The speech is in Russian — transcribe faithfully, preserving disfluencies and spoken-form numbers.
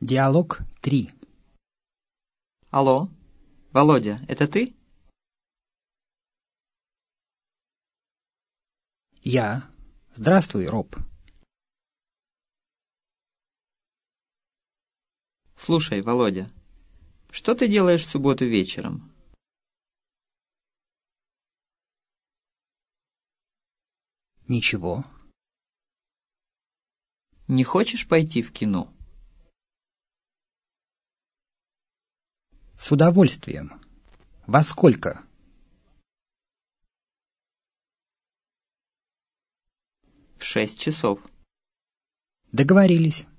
Диалог три. Алло, Володя, это ты? Я. Здравствуй, Роб. Слушай, Володя, что ты делаешь в субботу вечером? Ничего. Не хочешь пойти в кино? С удовольствием. Во сколько? В шесть часов. Договорились.